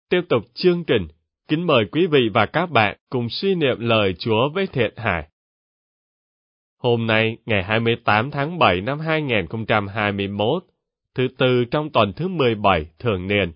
Tiếp tục chương trình, kính mời quý vị và các bạn cùng suy niệm lời Chúa với Thiện Hải. Hôm nay, ngày 28 tháng 7 năm 2021, thứ Tư trong tuần thứ 17 thường niên.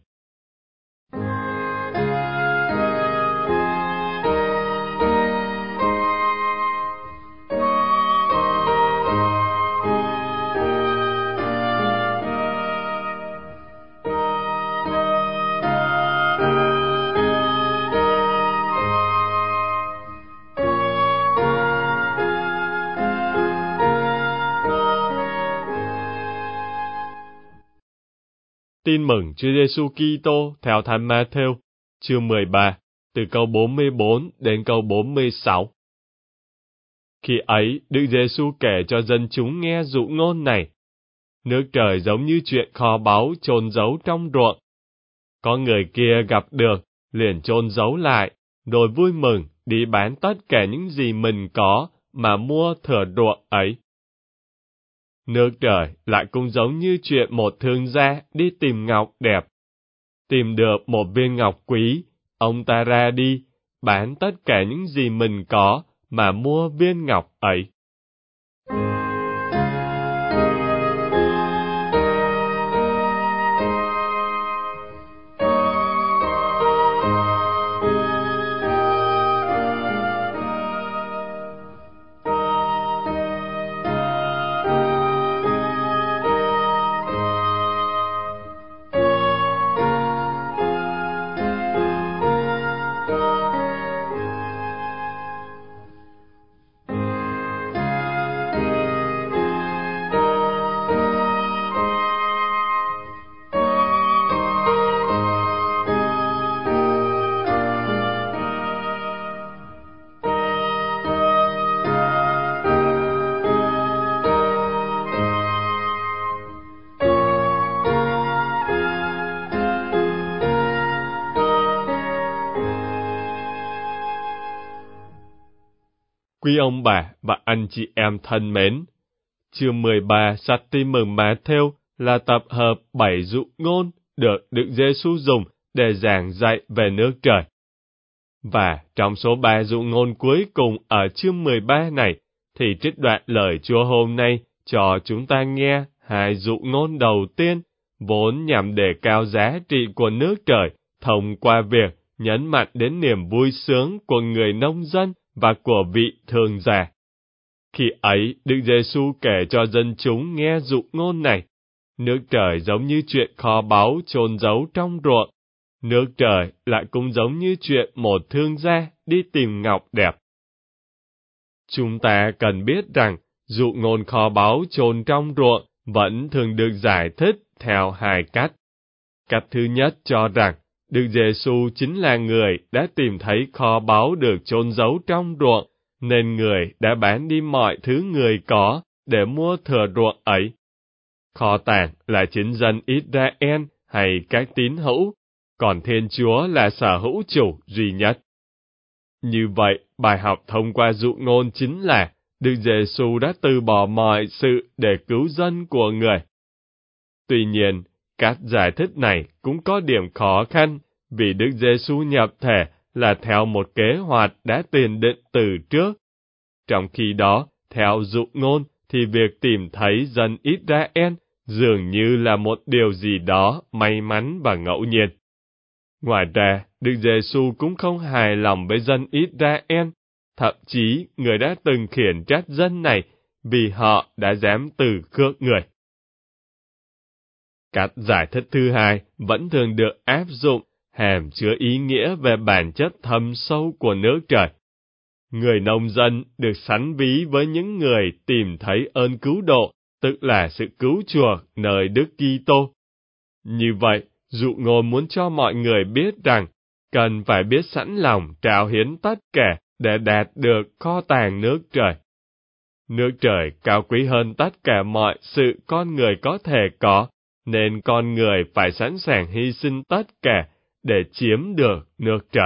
Tin mừng Chúa Giêsu Kitô theo Thánh Ma-thêu, chương 13, từ câu 44 đến câu 46. Khi ấy, Đức Giêsu kể cho dân chúng nghe dụ ngôn này: Nước trời giống như chuyện kho báu chôn giấu trong ruộng. Có người kia gặp được, liền chôn giấu lại, rồi vui mừng đi bán tất cả những gì mình có mà mua thửa ruộng ấy. Nước trời lại cũng giống như chuyện một thương gia đi tìm ngọc đẹp. Tìm được một viên ngọc quý, ông ta ra đi, bán tất cả những gì mình có mà mua viên ngọc ấy. Quý ông bà và anh chị em thân mến, chương 13 sách Tin mừng Ma-thêu là tập hợp 7 dụ ngôn được Đức Giêsu dùng để giảng dạy về nước trời. Và trong số 3 dụ ngôn cuối cùng ở chương 13 này, thì trích đoạn lời Chúa hôm nay cho chúng ta nghe 2 dụ ngôn đầu tiên, vốn nhằm đề cao giá trị của nước trời thông qua việc nhấn mạnh đến niềm vui sướng của người nông dân và của vị thương gia. Khi ấy, Đức Giêsu kể cho dân chúng nghe dụ ngôn này: Nước trời giống như chuyện kho báu chôn giấu trong ruộng. Nước trời lại cũng giống như chuyện một thương gia đi tìm ngọc đẹp. Chúng ta cần biết rằng, dụ ngôn kho báu chôn trong ruộng vẫn thường được giải thích theo 2 cách. Cách thứ nhất cho rằng, Đức Giêsu chính là người đã tìm thấy kho báu được chôn giấu trong ruộng, nên người đã bán đi mọi thứ người có để mua thửa ruộng ấy. Kho tàng là chính dân Israel hay các tín hữu, còn Thiên Chúa là sở hữu chủ duy nhất. Như vậy, bài học thông qua dụ ngôn chính là Đức Giêsu đã từ bỏ mọi sự để cứu dân của người. Tuy nhiên, cách giải thích này cũng có điểm khó khăn, vì Đức Giêsu nhập thể là theo một kế hoạch đã tiền định từ trước. Trong khi đó, theo dụ ngôn thì việc tìm thấy dân Israel dường như là một điều gì đó may mắn và ngẫu nhiên. Ngoài ra, Đức Giêsu cũng không hài lòng với dân Israel, thậm chí người đã từng khiển trách dân này vì họ đã dám từ khước người. Cách giải thích thứ hai vẫn thường được áp dụng, hàm chứa ý nghĩa về bản chất thâm sâu của nước trời. Người nông dân được sánh ví với những người tìm thấy ơn cứu độ, tức là sự cứu chuộc nơi Đức Kitô. Như vậy, dụ ngôn muốn cho mọi người biết rằng, cần phải biết sẵn lòng trao hiến tất cả để đạt được kho tàng nước trời. Nước trời cao quý hơn tất cả mọi sự con người có thể có, nên con người phải sẵn sàng hy sinh tất cả để chiếm được nước trời.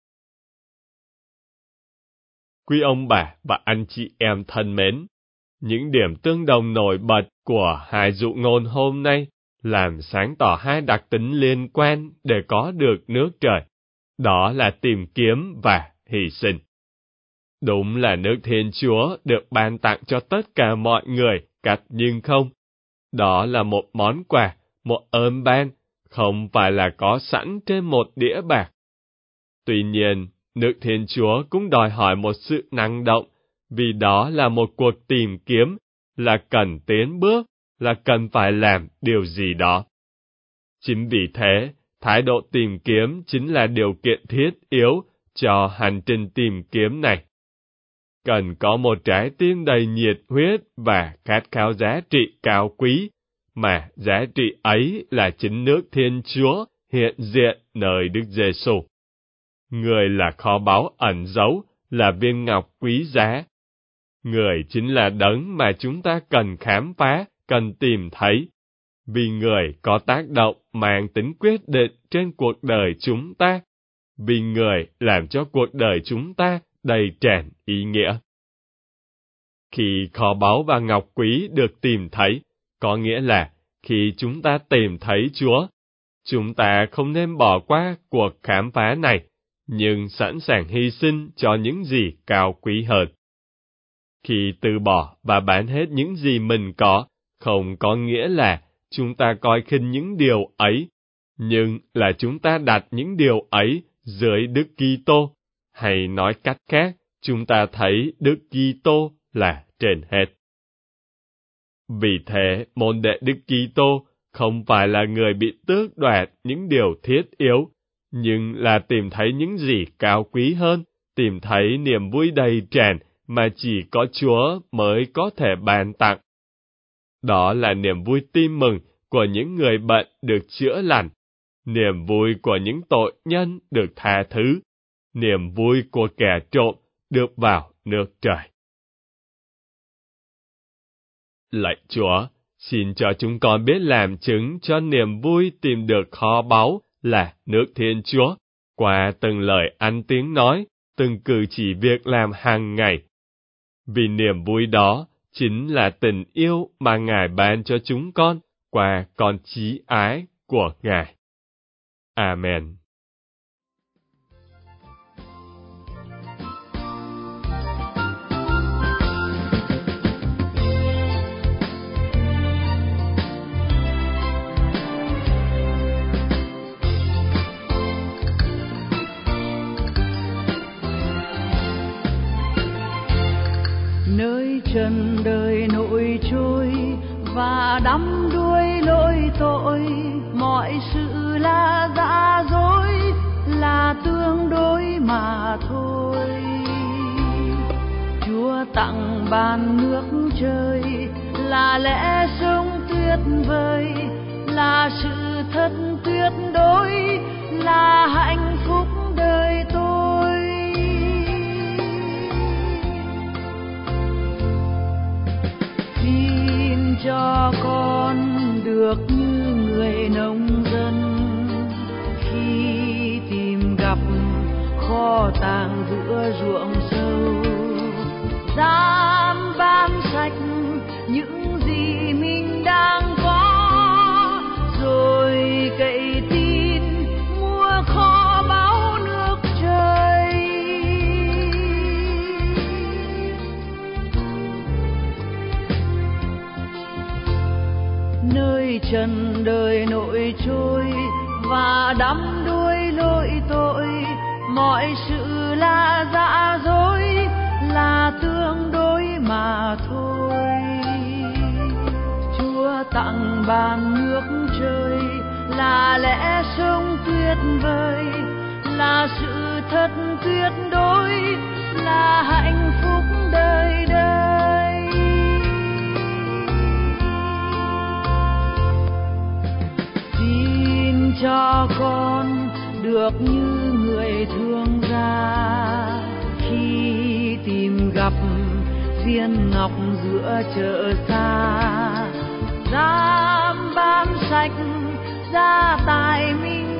Quý ông bà và anh chị em thân mến, những điểm tương đồng nổi bật của 2 dụ ngôn hôm nay làm sáng tỏ hai đặc tính liên quan để có được nước trời. Đó là tìm kiếm và hy sinh. Đúng là nước Thiên Chúa được ban tặng cho tất cả mọi người cách nhưng không. Đó là một món quà, một ơn ban, không phải là có sẵn trên một đĩa bạc. Tuy nhiên, nước Thiên Chúa cũng đòi hỏi một sự năng động, vì đó là một cuộc tìm kiếm, là cần tiến bước, là cần phải làm điều gì đó. Chính vì thế, thái độ tìm kiếm chính là điều kiện thiết yếu cho hành trình tìm kiếm này. Cần có một trái tim đầy nhiệt huyết và khát khao giá trị cao quý, mà giá trị ấy là chính nước Thiên Chúa hiện diện nơi Đức Giêsu. Người là kho báu ẩn giấu, là viên ngọc quý giá. Người chính là đấng mà chúng ta cần khám phá, cần tìm thấy, vì Người có tác động mang tính quyết định trên cuộc đời chúng ta, vì Người làm cho cuộc đời chúng ta đầy tràn ý nghĩa. Khi kho báu và ngọc quý được tìm thấy, có nghĩa là khi chúng ta tìm thấy Chúa, chúng ta không nên bỏ qua cuộc khám phá này, nhưng sẵn sàng hy sinh cho những gì cao quý hơn. Khi từ bỏ và bán hết những gì mình có, không có nghĩa là chúng ta coi khinh những điều ấy, nhưng là chúng ta đặt những điều ấy dưới Đức Kitô, hay nói cách khác, chúng ta thấy Đức Kitô là trên hết. Vì thế, môn đệ Đức Kitô không phải là người bị tước đoạt những điều thiết yếu, nhưng là tìm thấy những gì cao quý hơn, tìm thấy niềm vui đầy tràn mà chỉ có Chúa mới có thể ban tặng. Đó là niềm vui tin mừng của những người bệnh được chữa lành, niềm vui của những tội nhân được tha thứ, niềm vui của kẻ trộm được vào nước trời. Lạy Chúa, xin cho chúng con biết làm chứng cho niềm vui tìm được kho báu là nước Thiên Chúa, qua từng lời ăn tiếng nói, từng cử chỉ việc làm hàng ngày. Vì niềm vui đó chính là tình yêu mà Ngài ban cho chúng con qua con chí ái của Ngài. Amen. Nơi trần đời nổi trôi và đắm đuối lỗi tội, mọi sự là giả dối, là tương đối mà thôi. Chúa tặng ban nước trời là lẽ sống tuyệt vời, là sự thật tuyệt đối, là hạnh phúc đời tôi. Cho con được như người nông dân, khi tìm gặp kho tàng giữa ruộng sâu, dám bán sạch những gì mình đang có, rồi cậy tin mua kho báu nước trời. Nơi trần đời nổi trôi và đắm đuối lỗi tội, mọi sự là giả dối, là tương đối mà thôi. Chúa tặng ban nước trời là lẽ sống tuyệt vời, là sự thật tuyệt đối, là hạnh phúc đời đời. Cho con được như người thương gia, khi tìm gặp viên ngọc giữa chợ xa, dám bán sạch gia tài mình